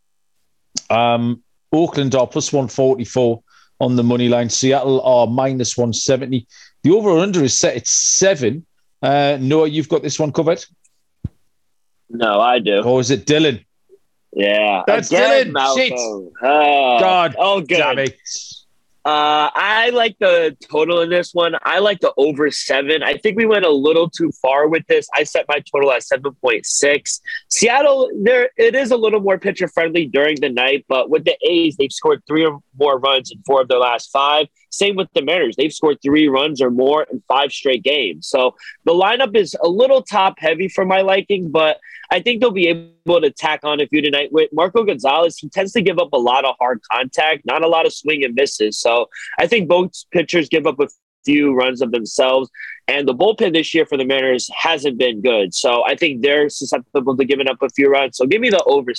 Oakland are plus 144 on the money line. Seattle are minus 170. The over-under is set at 7. Noah, you've got this one covered? No, I do. Or is it Dylan? Yeah. That's again, Dylan. Shit. God. Oh, good. Damn it. I like the total in this one. I like the over 7. I think we went a little too far with this. I set my total at 7.6. Seattle, it is a little more pitcher friendly during the night, but with the A's, they've scored 3 or more runs in 4 of their last 5. Same with the Mariners. They've scored 3 runs or more in 5 straight games. So the lineup is a little top heavy for my liking, but I think they'll be able to tack on a few tonight. With Marco Gonzalez, he tends to give up a lot of hard contact, not a lot of swing and misses. So I think both pitchers give up a few runs of themselves. And the bullpen this year for the Mariners hasn't been good. So I think they're susceptible to giving up a few runs. So give me the over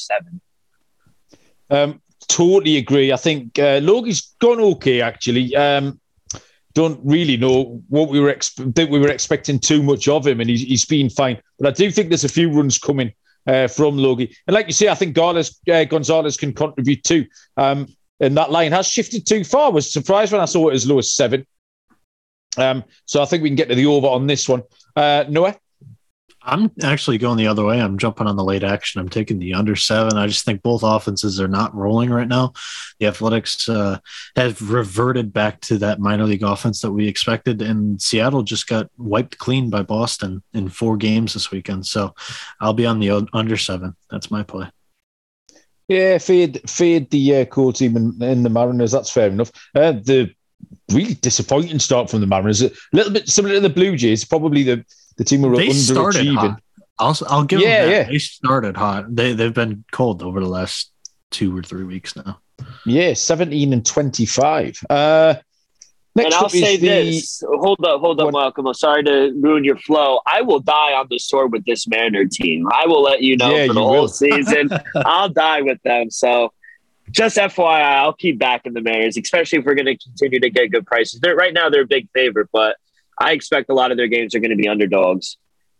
7. Totally agree. I think Logie's gone okay, actually. Don't really know what we were expecting too much of him, and he's been fine. But I do think there's a few runs coming from Logie. And like you say, I think Gonzalez can contribute too. And that line has shifted too far. I was surprised when I saw it as low as 7. So I think we can get to the over on this one. Noah? I'm actually going the other way. I'm jumping on the late action. I'm taking the under 7. I just think both offenses are not rolling right now. The Athletics have reverted back to that minor league offense that we expected, and Seattle just got wiped clean by Boston in 4 games this weekend. So I'll be on the under 7. That's my play. Yeah, fade the core team in the Mariners. That's fair enough. The really disappointing start from the Mariners, a little bit similar to the Blue Jays. Probably the team were underachieving. I'll give them that. Yeah. They started hot. They've been cold over the last 2 or 3 weeks now. Yeah, 17 and 25. And I'll say this. Hold up, Malcolm. I'm sorry to ruin your flow. I will die on the sword with this Mariner team. I will let you know for the whole season. I'll die with them. So just FYI, I'll keep backing the Mariners, especially if we're going to continue to get good prices. Right now, they're a big favorite, but I expect a lot of their games are going to be underdogs.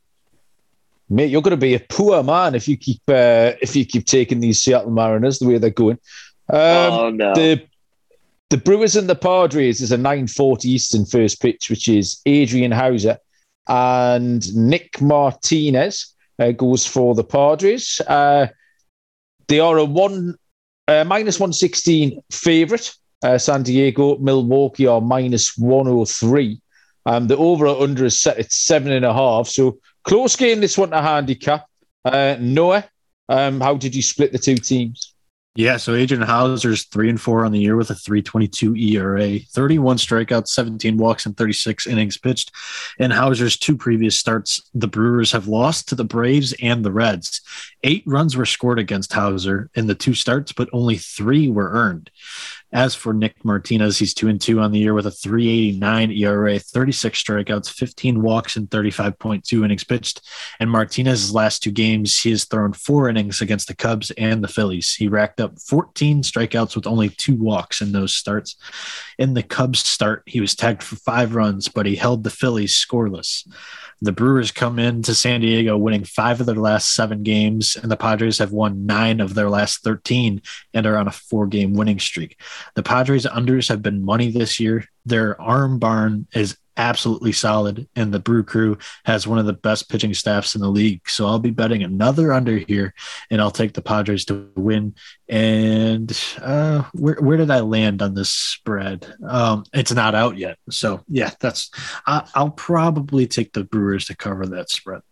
Mate, you're going to be a poor man if you keep taking these Seattle Mariners the way they're going. Oh no! The Brewers and the Padres is a 9:40 Eastern first pitch, which is Adrian Hauser and Nick Martinez goes for the Padres. They are a minus 116 favorite. San Diego, Milwaukee are minus 103. The over or under is set at 7.5. So close game, this one to handicap. Noah, how did you split the 2 teams? Yeah, so Adrian Hauser's 3-4 on the year with a 3.22 ERA, 31 strikeouts, 17 walks, and 36 innings pitched. In Hauser's 2 previous starts, the Brewers have lost to the Braves and the Reds. 8 runs were scored against Hauser in the 2 starts, but only 3 were earned. As for Nick Martinez, he's 2-2 on the year with a 3.89 ERA, 36 strikeouts, 15 walks, and 35.2 innings pitched. In Martinez's last 2 games, he has thrown 4 innings against the Cubs and the Phillies. He racked up 14 strikeouts with only 2 walks in those starts. In the Cubs start, he was tagged for 5 runs, but he held the Phillies scoreless. The Brewers come into San Diego winning 5 of their last 7 games, and the Padres have won 9 of their last 13 and are on a 4-game winning streak. The Padres unders have been money this year. Their arm barn is absolutely solid, and the Brew Crew has one of the best pitching staffs in the league. So I'll be betting another under here, and I'll take the Padres to win. And where did I land on this spread? It's not out yet. So yeah, I'll probably take the Brewers to cover that spread.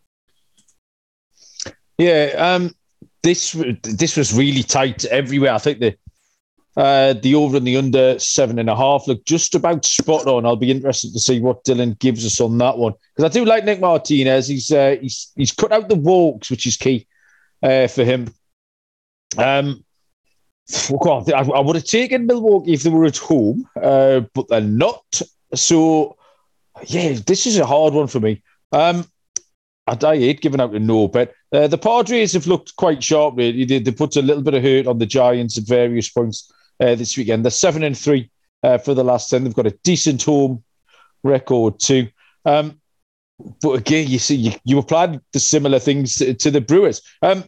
Yeah, this was really tight everywhere. I think the over and the under 7.5 look just about spot on. I'll be interested to see what Dylan gives us on that one, because I do like Nick Martinez. He's cut out the walks, which is key for him. God, I would have taken Milwaukee if they were at home, but they're not. So yeah, this is a hard one for me. I hate giving out a no bet. The Padres have looked quite sharp. Really. They put a little bit of hurt on the Giants at various points this weekend. They're 7-3 for the last 10. They've got a decent home record too. But again, you see, you applied the similar things to the Brewers.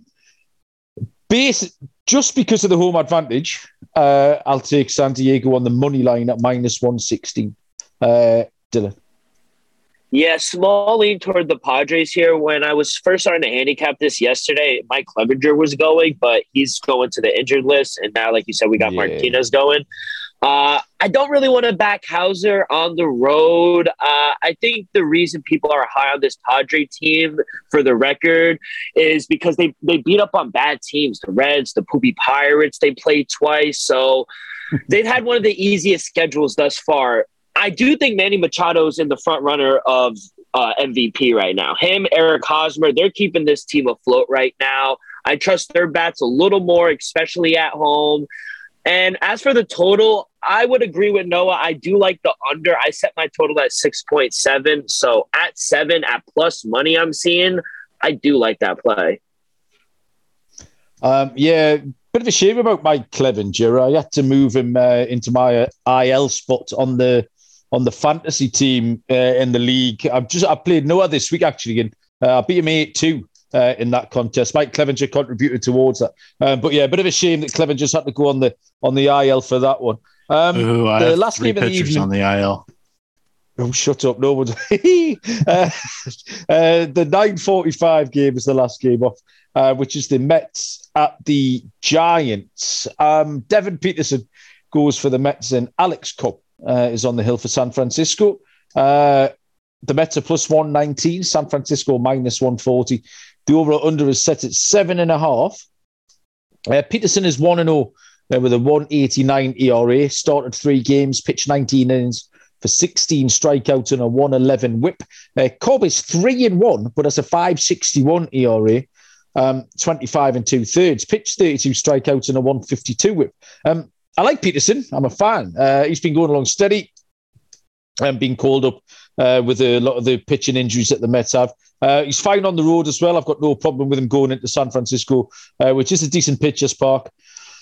Just because of the home advantage, I'll take San Diego on the money line at -116. Dylan. Yeah, small lean toward the Padres here. When I was first starting to handicap this yesterday, Mike Clevenger was going, but he's going to the injured list. And now, like you said, we got Martinez going. I don't really want to back Hauser on the road. I think the reason people are high on this Padre team, for the record, is because they beat up on bad teams. The Reds, the Poopy Pirates, they played twice. So they've had one of the easiest schedules thus far. I do think Manny Machado's in the front runner of MVP right now. Him, Eric Hosmer, they're keeping this team afloat right now. I trust their bats a little more, especially at home. And as for the total, I would agree with Noah. I do like the under. I set my total at 6.7. So at 7, at plus money I'm seeing, I do like that play. Yeah, bit of a shame about Mike Clevenger. I had to move him into my IL spot on the fantasy team in the league. I played Noah this week actually, and I beat him 8-2 in that contest. Mike Clevenger contributed towards that, but yeah, a bit of a shame that Clevenger just had to go on the IL for that one. The last game of the evening on the IL. Oh, shut up! No one. The 9:45 game is the last game off, which is the Mets at the Giants. Devin Peterson goes for the Mets, and Alex Cobb is on the hill for San Francisco. The Mets are +119, San Francisco -140. The over/under is set at 7.5. Peterson is 1-0 with a 1.89 ERA. Started 3 games, pitched 19 innings for 16 strikeouts and a 1.11 WHIP. Cobb is 3-1, but has a 5.61 ERA. 25 2/3, pitched 32 strikeouts and a 1.52 WHIP. I like Peterson. I'm a fan. He's been going along steady and being called up with a lot of the pitching injuries that the Mets have. He's fine on the road as well. I've got no problem with him going into San Francisco, which is a decent pitcher's park.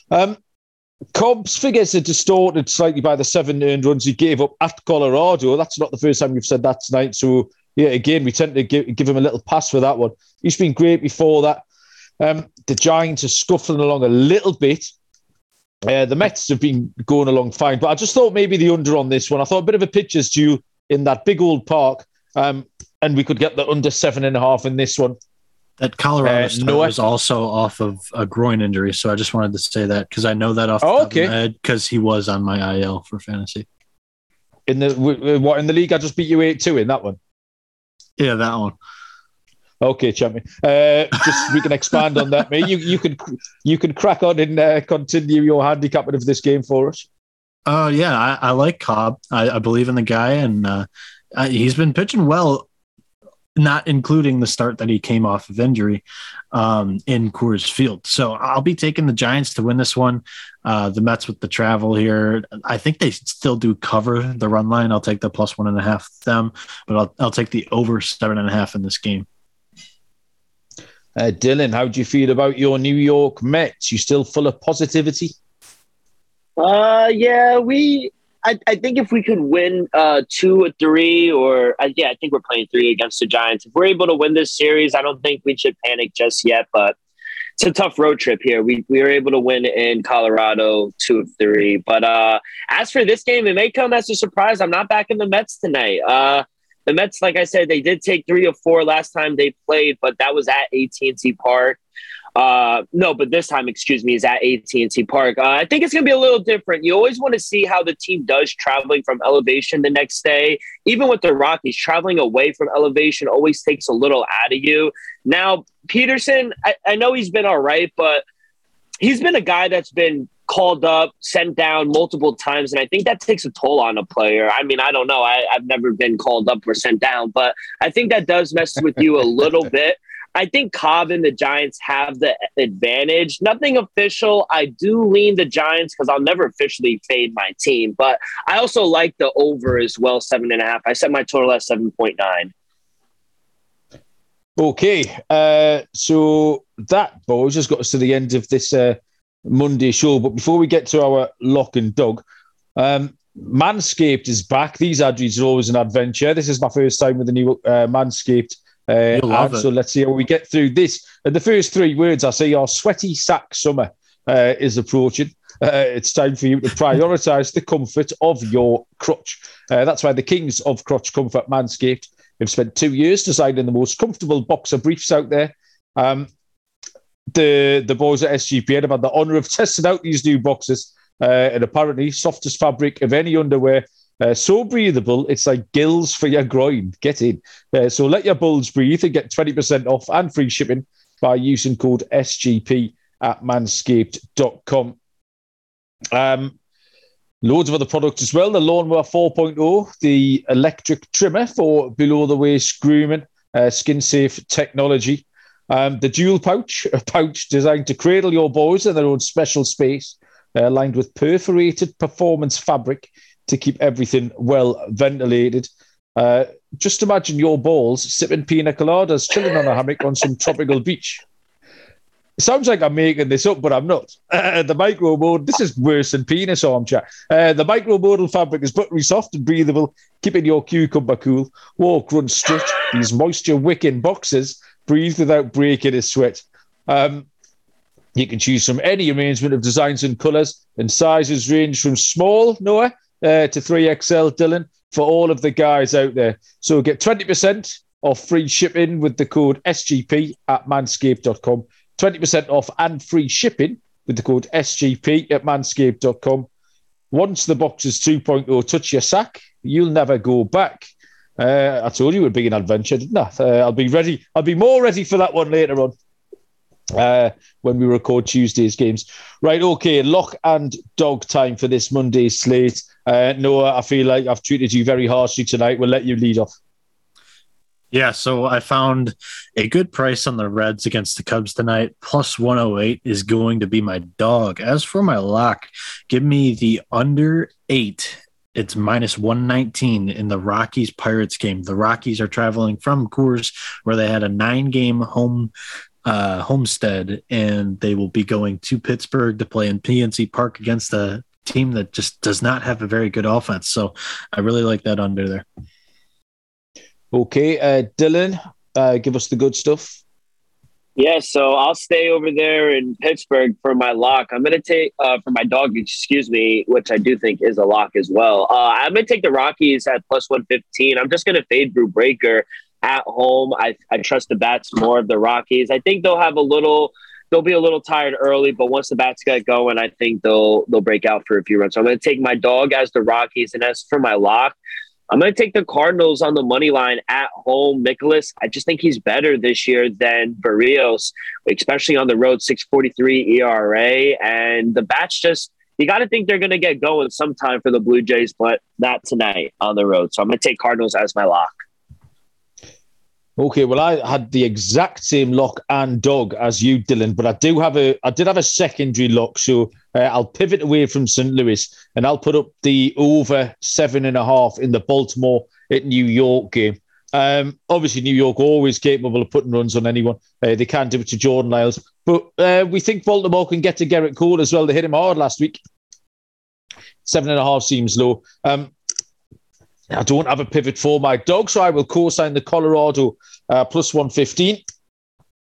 Cobb's figures are distorted slightly by the 7 earned runs he gave up at Colorado. That's not the first time we've said that tonight. So, yeah, again, we tend to give him a little pass for that one. He's been great before that. The Giants are scuffling along a little bit. The Mets have been going along fine, but I just thought maybe the under on this one. I thought a bit of a pitcher's due in that big old park, and we could get the under 7.5 in this one. That Colorado start is also off of a groin injury, so I just wanted to say that because I know that off the top of my head because he was on my IL for fantasy. In the league? I just beat you 8-2 in that one. Yeah, that one. Okay, champion. Just we can expand on that, mate. You can crack on and continue your handicapping of this game for us. Yeah, I like Cobb. I believe in the guy, and he's been pitching well. Not including the start that he came off of injury in Coors Field. So I'll be taking the Giants to win this one. The Mets with the travel here. I think they still do cover the run line. I'll take the +1.5 them, but I'll take the over 7.5 in this game. Dylan, how do you feel about your New York Mets? You still full of positivity? Yeah, I think if we could win 2 or 3, or I think we're playing 3 against the Giants. If we're able to win this series, I don't think we should panic just yet. But it's a tough road trip here. We were able to win in Colorado 2 of 3. But as for this game, it may come as a surprise. I'm not backing the Mets tonight. The Mets, like I said, they did take 3 of 4 last time they played, but that was at AT&T Park. No, but this time, is at AT&T Park. I think it's going to be a little different. You always want to see how the team does traveling from elevation the next day. Even with the Rockies, traveling away from elevation always takes a little out of you. Now, Peterson, I know he's been all right, but he's been a guy that's been called up, sent down multiple times, and I think that takes a toll on a player. I mean, I don't know. I've never been called up or sent down, but I think that does mess with you a little bit. I think Cobb and the Giants have the advantage. Nothing official. I do lean the Giants because I'll never officially fade my team. But I also like the over as well, 7.5. I set my total at 7.9. Okay. So that, boys, has got us to the end of this Monday show. But before we get to our lock and dog, Manscaped is back. These adverts are always an adventure. This is my first time with the new Manscaped. So let's see how we get through this. And the first 3 words I say are sweaty sack summer is approaching. It's time for you to prioritise the comfort of your crotch. That's why the kings of crotch comfort, Manscaped, have spent 2 years designing the most comfortable boxer briefs out there. The boys at SGPN have had the honour of testing out these new boxers, and apparently softest fabric of any underwear. So breathable, it's like gills for your groin. Get in. So let your bulge breathe and get 20% off and free shipping by using code SGP at manscaped.com. Loads of other products as well. The Lawnmower 4.0, the electric trimmer for below-the-waist grooming, skin-safe technology. The dual pouch, a pouch designed to cradle your boys in their own special space, lined with perforated performance fabric to keep everything well ventilated. Just imagine your balls sipping pina coladas, chilling on a hammock on some tropical beach. It sounds like I'm making this up, but I'm not. The micro-mode, this is worse than penis armchair. The micro-modal fabric is buttery soft and breathable, keeping your cucumber cool. Walk, run, strut. These moisture-wicking boxers breathe without breaking a sweat. You can choose from any arrangement of designs and colours, and sizes range from small, Noah, to 3XL, Dylan, for all of the guys out there. So get 20% off free shipping with the code SGP at manscaped.com. 20% off and free shipping with the code SGP at manscaped.com. Once the Boxers 2.0 touch your sack, you'll never go back. I told you it would be an adventure, didn't I? I'll be ready. I'll be more ready for that one later on. When we record Tuesday's games. Right, okay, lock and dog time for this Monday's slate. Noah, I feel like I've treated you very harshly tonight. We'll let you lead off. Yeah, so I found a good price on the Reds against the Cubs tonight. Plus 108 is going to be my dog. As for my lock, give me the under 8. It's minus 119 in the Rockies-Pirates game. The Rockies are traveling from Coors, where they had a 9-game homestead, and they will be going to Pittsburgh to play in PNC Park against a team that just does not have a very good offense. So I really like that under there. Okay, Dylan, give us the good stuff. Yeah, so I'll stay over there in Pittsburgh for my lock. I'm going to take, for my dog, which I do think is a lock as well. I'm going to take the Rockies at plus 115. I'm just going to fade Brew Breaker at home. I trust the bats more of the Rockies. I think they'll be a little tired early, but once the bats get going, I think they'll break out for a few runs. So I'm going to take my dog as the Rockies. And as for my lock, I'm going to take the Cardinals on the money line at home. Nicholas, I just think he's better this year than Barrios, especially on the road, 6.43 ERA. And the bats you got to think they're going to get going sometime for the Blue Jays, but not tonight on the road. So I'm going to take Cardinals as my lock. Okay, well, I had the exact same lock and dog as you, Dylan, but I did have a secondary lock, so I'll pivot away from St. Louis and I'll put up the over 7.5 in the Baltimore at New York game. Obviously, New York always capable of putting runs on anyone. They can do it to Jordan Lyles, but we think Baltimore can get to Gerrit Cole as well. They hit him hard last week. 7.5 seems low. I don't have a pivot for my dog, so I will co-sign the Colorado plus 115.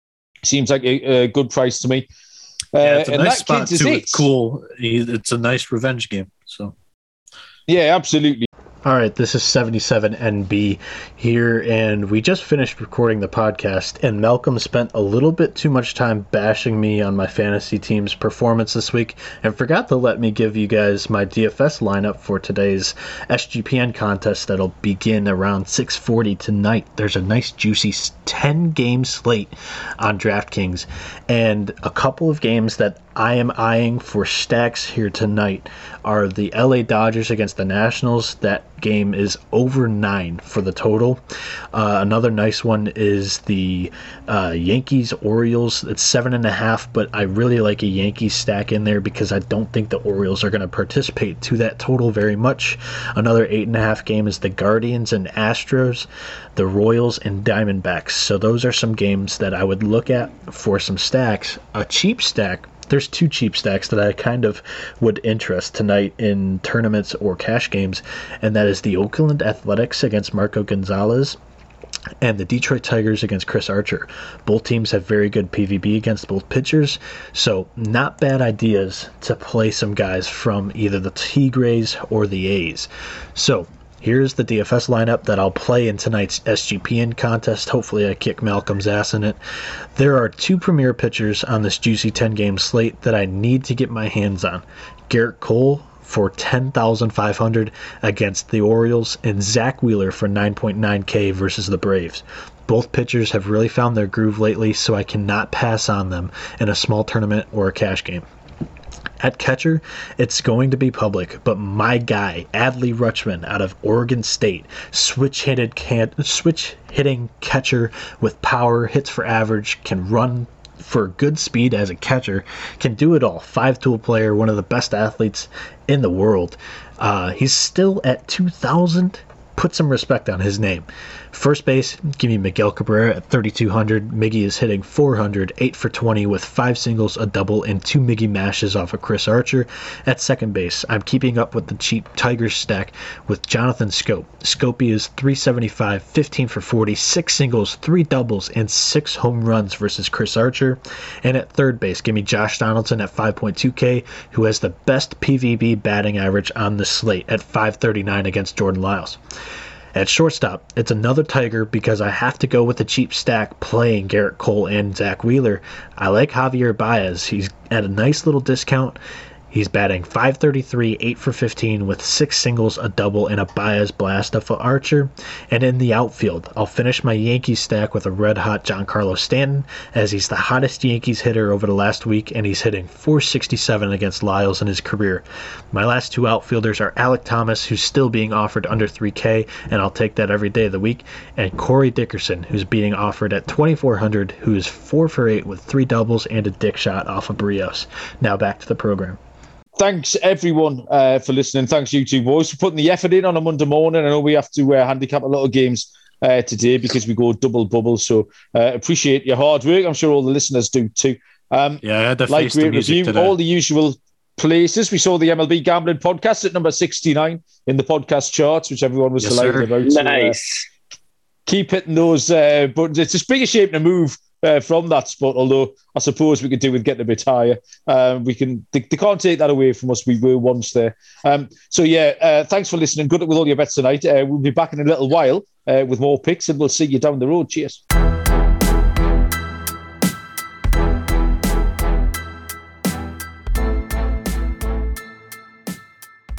Seems like a good price to me. It's a nice spot too. It's cool. It's a nice revenge game. So, yeah, absolutely. All right, this is 77NB here, and we just finished recording the podcast, and Malcolm spent a little bit too much time bashing me on my fantasy team's performance this week, and forgot to let me give you guys my DFS lineup for today's SGPN contest that'll begin around 6:40 tonight. There's a nice, juicy 10-game slate on DraftKings, and a couple of games that I am eyeing for stacks here tonight are the LA Dodgers against the Nationals. That game is over 9 for the total. Another nice one is the Yankees Orioles. It's 7.5, but I really like a Yankees stack in there because I don't think the Orioles are going to participate to that total very much. Another 8.5 game is the Guardians and Astros, the Royals and Diamondbacks. So those are some games that I would look at for some stacks. A cheap stack. There's 2 cheap stacks that I kind of would interest tonight in tournaments or cash games, and that is the Oakland Athletics against Marco Gonzalez and the Detroit Tigers against Chris Archer. Both teams have very good PVB against both pitchers, so not bad ideas to play some guys from either the Tigres or the A's. So here's the DFS lineup that I'll play in tonight's SGPN contest. Hopefully I kick Malcolm's ass in it. There are 2 premier pitchers on this juicy 10-game slate that I need to get my hands on. Garrett Cole for $10,500 against the Orioles, and Zach Wheeler for $9.9K versus the Braves. Both pitchers have really found their groove lately, so I cannot pass on them in a small tournament or a cash game. At catcher, it's going to be public, but my guy, Adley Rutschman out of Oregon State, switch-hitting catcher with power, hits for average, can run for good speed as a catcher, can do it all. 5-tool player, one of the best athletes in the world. He's still at 2,000. Put some respect on his name. First base, give me Miguel Cabrera at 3,200. Miggy is hitting 400, 8 for 20 with 5 singles, a double, and 2 Miggy mashes off of Chris Archer. At second base, I'm keeping up with the cheap Tigers stack with Jonathan Schoop. Scopey is 375, 15 for 40, 6 singles, 3 doubles, and 6 home runs versus Chris Archer. And at third base, give me Josh Donaldson at 5.2K, who has the best PVB batting average on the slate at 539 against Jordan Lyles. At shortstop, it's another Tiger because I have to go with the cheap stack playing Garrett Cole and Zach Wheeler. I like Javier Baez. He's at a nice little discount. He's batting .533, 8 for 15 with 6 singles, a double, and a Baez blast off of Archer. And in the outfield, I'll finish my Yankees stack with a red-hot Giancarlo Stanton, as he's the hottest Yankees hitter over the last week, and he's hitting .467 against Lyles in his career. My last 2 outfielders are Alec Thomas, who's still being offered under $3K, and I'll take that every day of the week, and Corey Dickerson, who's being offered at $2,400, who is 4 for 8 with 3 doubles and a dick shot off of Brios. Now back to the program. Thanks, everyone, for listening. Thanks, you two boys, for putting the effort in on a Monday morning. I know we have to handicap a lot of games today because we go double bubble. So appreciate your hard work. I'm sure all the listeners do too. I had to like, face the music review today. All the usual places. We saw the MLB Gambling Podcast at number 69 in the podcast charts, which everyone was delighted about. Nice. So, keep hitting those buttons. It's a bigger shape to move from that spot, although I suppose we could do with getting a bit higher. They can't take that away from us. We were once there. Thanks for listening. Good luck with all your bets tonight. We'll be back in a little while with more picks, and we'll see you down the road. Cheers.